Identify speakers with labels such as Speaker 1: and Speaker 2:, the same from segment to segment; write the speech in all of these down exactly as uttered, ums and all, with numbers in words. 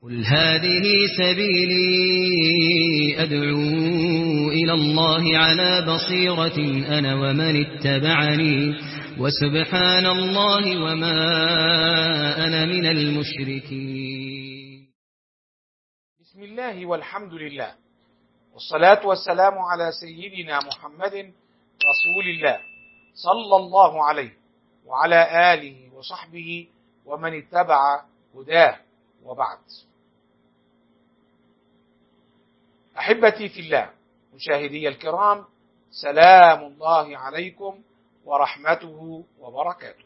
Speaker 1: قل هذه سبيلي أدعو إلى الله على بصيرة أنا ومن اتبعني وسبحان الله وما أنا من المشركين.
Speaker 2: بسم الله والحمد لله والصلاة والسلام على سيدنا محمد رسول الله صلى الله عليه وعلى آله وصحبه ومن اتبع هداه، وبعد. أحبتي في الله، مشاهدي الكرام، سلام الله عليكم ورحمته وبركاته.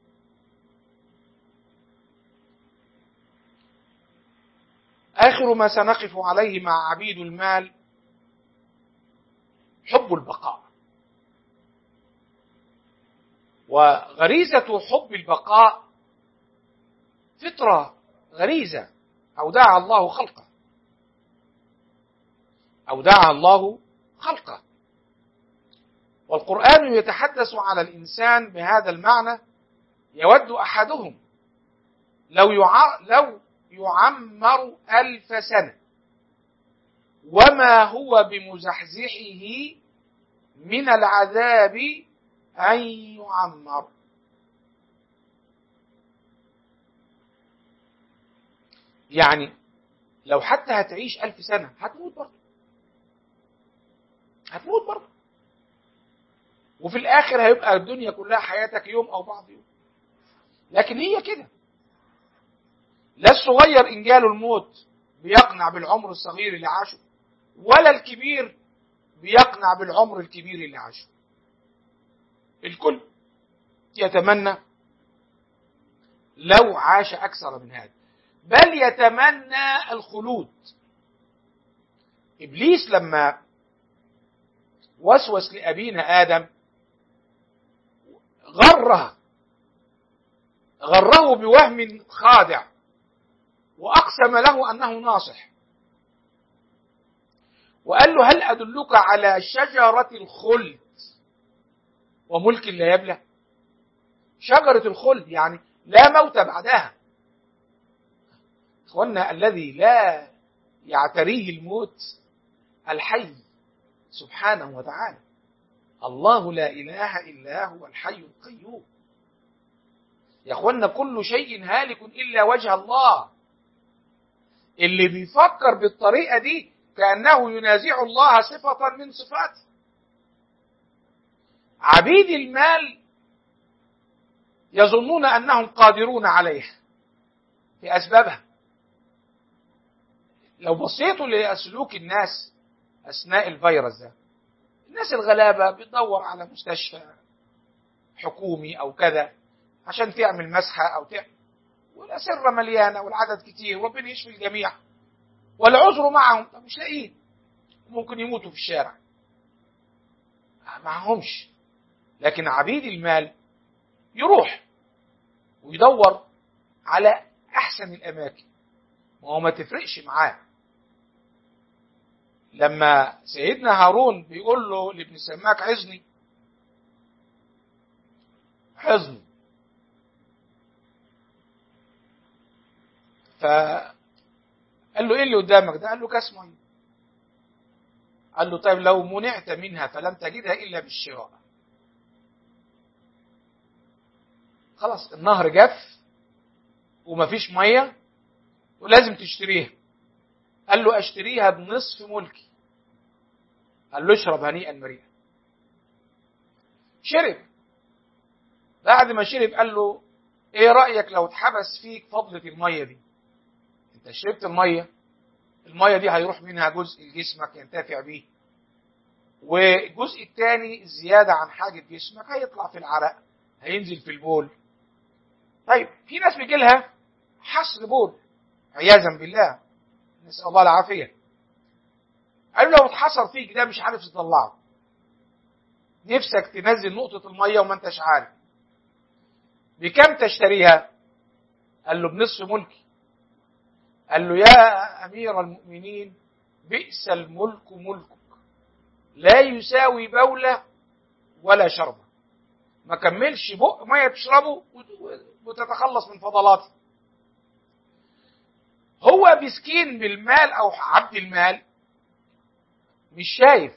Speaker 2: آخر ما سنقف عليه مع عبيد المال حب البقاء، وغريزة حب البقاء فطرة غريزة أودعها الله خلقه أودعها الله خلقه والقرآن يتحدث على الإنسان بهذا المعنى. يود أحدهم لو يع... لو يعمر ألف سنة وما هو بمزحزحه من العذاب أن يعمر. يعني لو حتى هتعيش ألف سنة هتموت برضه هتموت برضه وفي الآخر هيبقى الدنيا كلها حياتك يوم أو بعض يوم. لكن هي كده، لا الصغير إن جاله الموت بيقنع بالعمر الصغير اللي عاشه، ولا الكبير بيقنع بالعمر الكبير اللي عاشه. الكل يتمنى لو عاش أكثر من هذا، بل يتمنى الخلود. إبليس لما وسوس لأبينا آدم غره غره بوهم خادع، وأقسم له أنه ناصح، وقال له هل أدلك على شجرة الخلد وملك لا يبلى؟ شجرة الخلد يعني لا موت بعدها. إخوانا، الذي لا يعتريه الموت الحي سبحانه وتعالى. الله لا إله إلا هو الحي القيوم. يا إخوانا، كل شيء هالك إلا وجه الله. اللي بيفكر بالطريقة دي كأنه ينازع الله صفة من صفاته. عبيد المال يظنون أنهم قادرون عليها في أسبابها. لو بصيتوا لسلوك الناس أثناء الفيروس ده، الناس الغلابة بتدور على مستشفى حكومي أو كذا عشان تعمل مسحة أو تعمل، والأسرة مليانة والعدد كتير وربنا يشفي الجميع، والعذر معهم طب مش لاقيين، ممكن يموتوا في الشارع معهمش. لكن عبيد المال يروح ويدور على أحسن الأماكن، وهو ما تفرقش معاه. لما سيدنا هارون بيقول له لابن سماك عزني حزني، فقال له ايه اللي قدامك ده؟ قال له كاس ميه. قال له طيب لو منعت منها فلم تجدها الا بالشراء، خلاص النهر جف ومفيش ميه ولازم تشتريها. قال له اشتريها بنصف ملكي. قال له اشرب هنيئا مريئا. شرب. بعد ما شرب قال له ايه رأيك لو اتحبس فيك فضلة المية دي؟ انت شربت المية، المية دي هيروح منها جزء لجسمك ينتفع بيه، والجزء الثاني الزيادة عن حاجة جسمك هيطلع في العرق، هينزل في البول. طيب في ناس بيجي لها حصر بول عياذا بالله، نسأل الله العافية. قال له لو اتحصر فيك ده مش عارف تطلعه، نفسك تنزل نقطة المية وما انتش عارف، بكم تشتريها؟ قال له بنصف ملكي. قال له يا أمير المؤمنين بئس الملك ملكك، لا يساوي بولة ولا شربة. ما كملش بق مية تشربه وتتخلص من فضلاته. هو مسكين بالمال أو عبد المال مش شايف،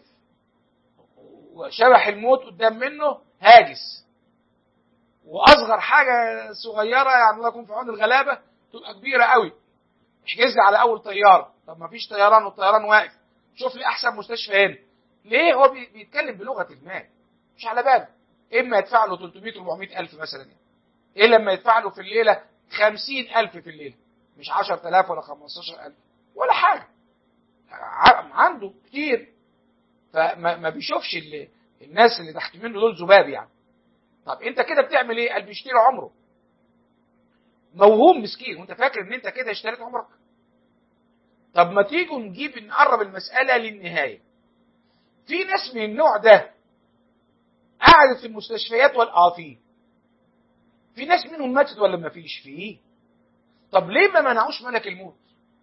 Speaker 2: وشبح الموت قدام منه هاجس، وأصغر حاجة صغيرة يعني الله يكون في عون الغلابة تبقى كبيرة قوي، احجز لي على أول طيارة. طب ما فيش طيران والطيران واقف، شوف لي أحسن مستشفى هنا. ليه؟ هو بيتكلم بلغة المال، مش على باله. إما يدفع له ثلاثمائة أربعمائة ألف مثلا يعني. إيه لما يدفع له في الليلة خمسين ألف في الليلة، مش عشرة آلاف ولا خمستاشر ألف ولا حاجة، عنده كتير، فما بيشوفش اللي الناس اللي تحت منه دول ذباب يعني. طب انت كده بتعمل ايه؟ قال بيشتري عمره، موهوم مسكين، وانت فاكر ان انت كده اشتريت عمرك. طب ما تيجوا نجيب نقرب المسألة للنهاية. في ناس من النوع ده قعدت في المستشفيات ولا فيه؟ في ناس منهم ماتت ولا ما فيش فيه؟ طب ليه ما منعوش ملك الموت؟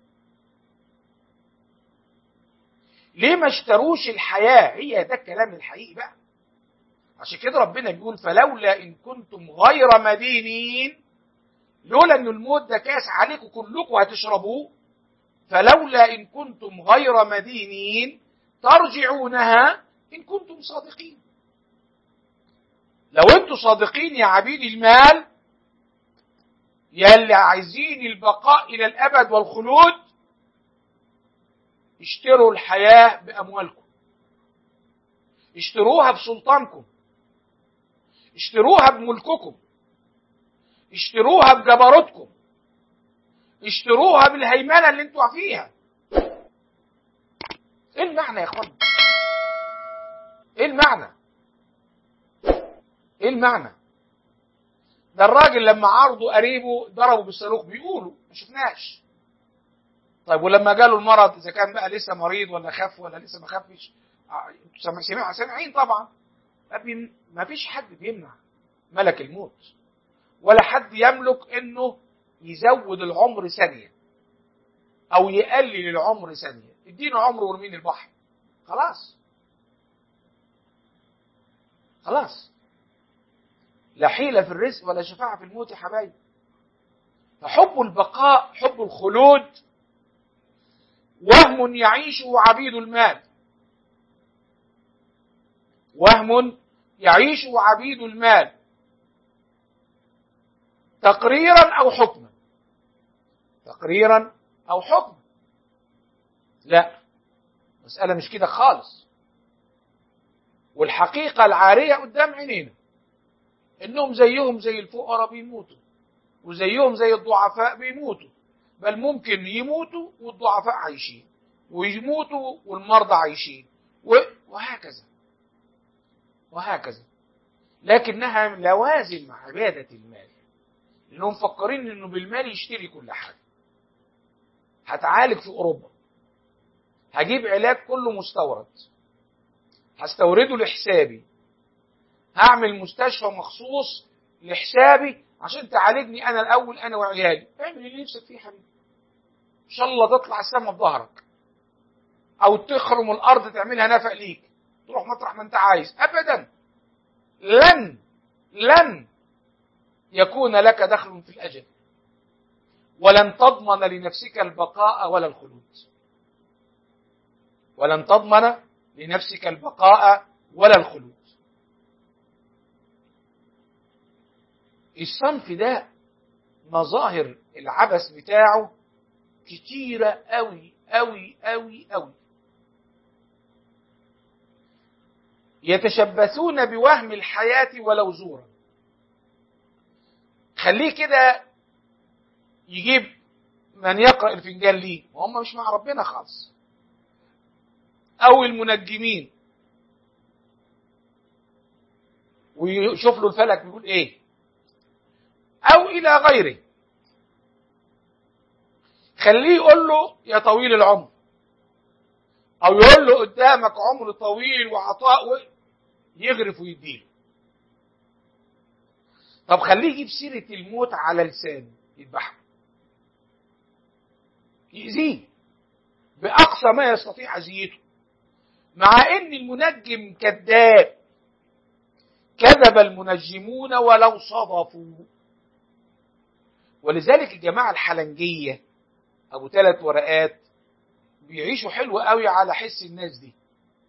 Speaker 2: ليه ما اشتروش الحياة؟ هي ده الكلام الحقيقي بقى. عشان كده ربنا بيقول فلولا إن كنتم غير مدينين، لولا أن الموت ده كاس عليكم كلكم هتشربوه، فلولا إن كنتم غير مدينين ترجعونها إن كنتم صادقين. لو أنتم صادقين يا عبيد المال، يا اللي عايزين البقاء إلى الأبد والخلود، اشتروا الحياة بأموالكم، اشتروها بسلطانكم، اشتروها بملككم، اشتروها بجبروتكم، اشتروها بالهيمنة اللي انتوا فيها. ايه المعنى يا اخوانا؟ ايه المعنى؟ ايه المعنى؟ ده الراجل لما عرضوا قريبه ضربوا بالصاروخ، بيقولوا ما شفناش. طيب ولما جاله المرض، اذا كان بقى لسه مريض ولا خف ولا لسه ما خفش، سامعين سامعين طبعا. ما فيش حد بيمنع ملك الموت، ولا حد يملك انه يزود العمر ثانية او يقلل العمر ثانية. ادينا عمر ورمين البحر، خلاص خلاص. لا حيلة في الرزق ولا شفاعة في الموت يا حبايبي. فحب البقاء، حب الخلود، وهم يعيشه عبيد المال، وهم يعيشه عبيد المال تقريرا أو حكما، تقريرا أو حكما. لا، مسألة مش كده خالص. والحقيقة العارية قدام عينينا إنهم زيهم زي الفقراء بيموتوا، وزيهم زي الضعفاء بيموتوا، بل ممكن يموتوا والضعفاء عايشين، ويموتوا والمرضى عايشين، وهكذا وهكذا. لكنها لوازم عبادة المال، لأنهم مفكرين إنه بالمال يشتري كل حاجة. هتعالج في أوروبا، هجيب علاج كله مستورد، هستورده لحسابي، هعمل مستشفى مخصوص لحسابي عشان تعالجني أنا الأول، أنا وعيالي. اعمل اللي نفسك فيه حبيبي، إن شاء الله تطلع السما بظهرك، أو تخرم الأرض تعملها نفق ليك، تروح مطرح ما أنت عايز. أبدا، لن لن يكون لك دخل في الأجل، ولن تضمن لنفسك البقاء ولا الخلود، ولن تضمن لنفسك البقاء ولا الخلود. الصنف ده مظاهر العبث بتاعه كتيرة قوي قوي قوي قوي. يتشبثون بوهم الحياة ولو زورا. خليه كده يجيب من يقرأ الفنجان ليه، وهم مش مع ربنا خالص، أو المنجمين، ويشوف له الفلك بيقول إيه، أو إلى غيره. خليه يقول له يا طويل العمر، أو يقول له قدامك عمر طويل وعطاء، يغرف ويديله. طب خليه يجيب سيرة الموت على لسانه يذبحه، يأذيه بأقصى ما يستطيع أذيته، مع إن المنجم كذاب. كذب المنجمون ولو صدفوا. ولذلك الجماعة الحلنجية أبو ثلاث ورقات بيعيشوا حلو قوي على حس الناس دي،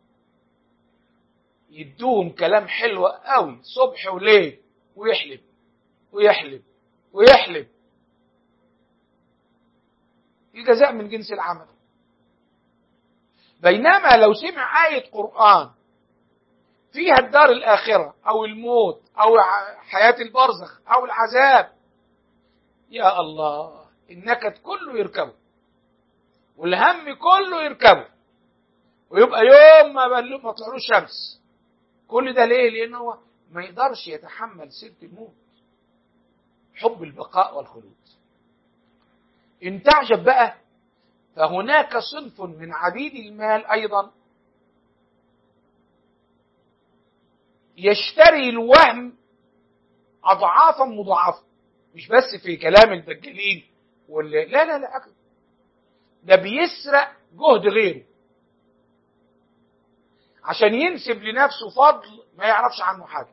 Speaker 2: يدوهم كلام حلو قوي صبح وليل، ويحلب ويحلب ويحلب. الجزاء من جنس العمل. بينما لو سمع آية قرآن فيها الدار الآخرة أو الموت أو حياة البرزخ أو العذاب، يا الله النكد كله يركبه والهم كله يركبه، ويبقى يوم ما ما طلعلوش شمس. كل ده ليه؟ لأنه هو ما يقدرش يتحمل سيرة الموت، حب البقاء والخلود. إن تعجب بقى، فهناك صنف من عبيد المال أيضا يشتري الوهم أضعافا مضاعفة، مش بس في كلام الدجالين واللي لا لا لا أكد. ده بيسرق جهد غيره عشان ينسب لنفسه فضل ما يعرفش عنه حاجة.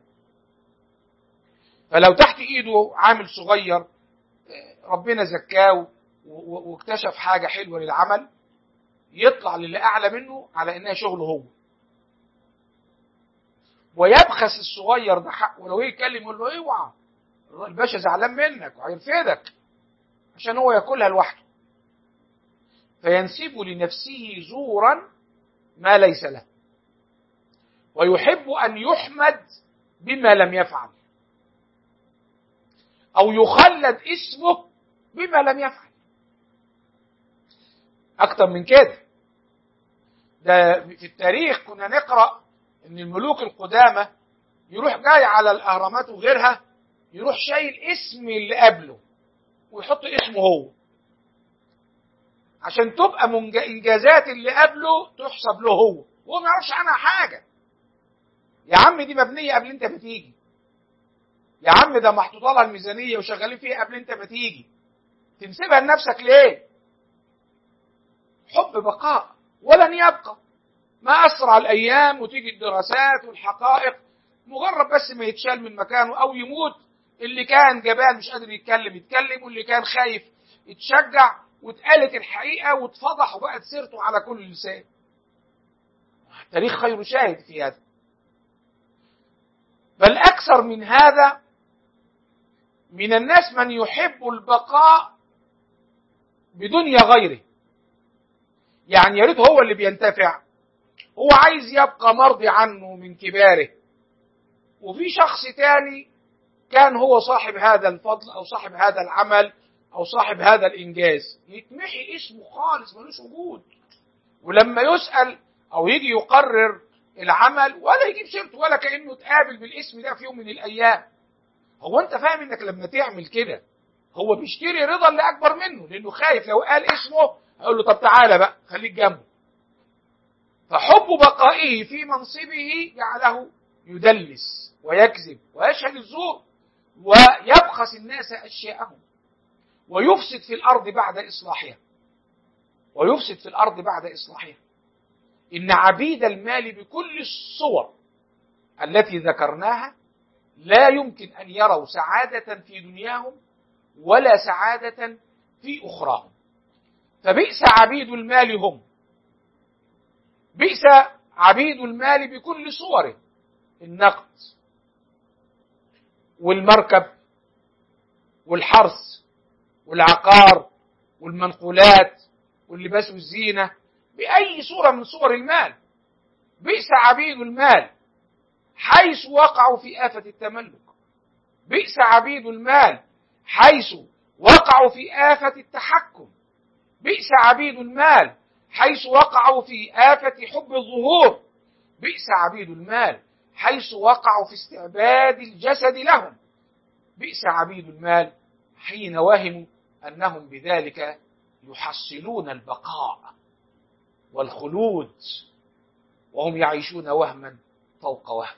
Speaker 2: فلو تحت ايده عامل صغير ربنا زكاه واكتشف حاجة حلوة للعمل، يطلع للي أعلى منه على إنها شغله هو، ويبخس الصغير ده حقه. ولو يتكلم يقول له اوعى الباشا زعلان منك وهيرفدك، عشان هو ياكلها لوحده. فينسب لنفسه زورا ما ليس له، ويحب أن يحمد بما لم يفعل، أو يخلد اسمه بما لم يفعل. أكتر من كده، ده في التاريخ كنا نقرأ إن الملوك القدامى يروح جاي على الأهرامات وغيرها، يروح شايل اسم اللي قبله ويحط اسمه هو، عشان تبقى إنجازات اللي قبله تحسب له هو، وهو ما يعرفش عنها حاجة. يا عم دي مبنية قبل انت ما تيجي، يا عم ده محطوطة لها الميزانية وشغالين فيها قبل انت ما تيجي، تنسبها لنفسك ليه؟ حب بقاء ولن يبقى. ما أسرع الأيام وتيجي الدراسات والحقائق، مجرد بس ما يتشال من مكانه أو يموت. اللي كان جبان مش قادر يتكلم يتكلم، واللي كان خايف يتشجع، واتقالت الحقيقة واتفضح وبقت سيرته على كل لسان. تاريخ خير شاهد في هذا. بل أكثر من هذا، من الناس من يحب البقاء بدنيا غيره، يعني يريد هو اللي بينتفع، هو عايز يبقى مرضي عنه من كباره. وفي شخص تاني كان هو صاحب هذا الفضل أو صاحب هذا العمل أو صاحب هذا الإنجاز، يتمحي اسمه خالص، ملوش وجود. ولما يسأل أو يجي يقرر العمل ولا يجيب سيرته، ولا كأنه تقابل بالاسم ده في يوم من الأيام. هو أنت فاهم إنك لما تعمل كده هو بيشتري رضا اللي أكبر منه، لأنه خايف لو قال اسمه هيقول له طب تعالى بقى خليك جنبه. فحب بقائه في منصبه جعله يدلس ويكذب ويشهد الزور ويبخس الناس أشياءهم، ويفسد في الأرض بعد إصلاحها ويفسد في الأرض بعد إصلاحها. إن عبيد المال بكل الصور التي ذكرناها لا يمكن أن يروا سعادة في دنياهم ولا سعادة في أخراهم. فبئس عبيد المال هم، بئس عبيد المال بكل صوره، النقد والمركب والحرث والعقار والمنقولات واللباس والزينة، بأي صورة من صور المال. بئس عبيد المال حيث وقعوا في آفة التملك، بئس عبيد المال حيث وقعوا في آفة التحكم، بئس عبيد المال حيث وقعوا في آفة حب الظهور، بئس عبيد المال حيث وقعوا في استعباد الجسد لهم، بئس عبيد المال حين وهموا أنهم بذلك يحصلون البقاء والخلود، وهم يعيشون وهما فوق وهم.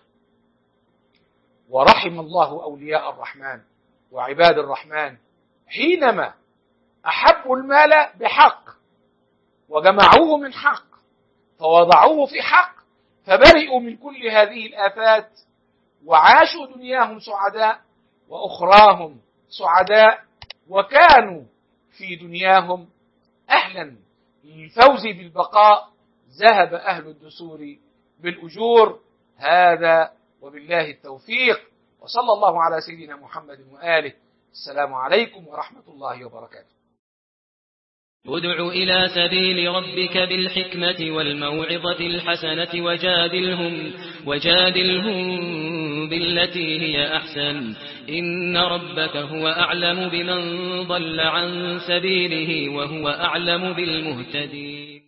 Speaker 2: ورحم الله أولياء الرحمن وعباد الرحمن حينما أحبوا المال بحق وجمعوه من حق فوضعوه في حق، فبرئوا من كل هذه الآفات وعاشوا دنياهم سعداء وأخراهم سعداء، وكانوا في دنياهم أهلا للفوز بالبقاء ذهب أهل الدثور بالأجور. هذا وبالله التوفيق، وصلى الله على سيدنا محمد وآله. السلام عليكم ورحمة الله وبركاته.
Speaker 1: ادع إلى سبيل ربك بالحكمة والموعظة الحسنة وجادلهم, وجادلهم بالتي هي أحسن، إن ربك هو أعلم بمن ضل عن سبيله وهو أعلم بالمهتدين.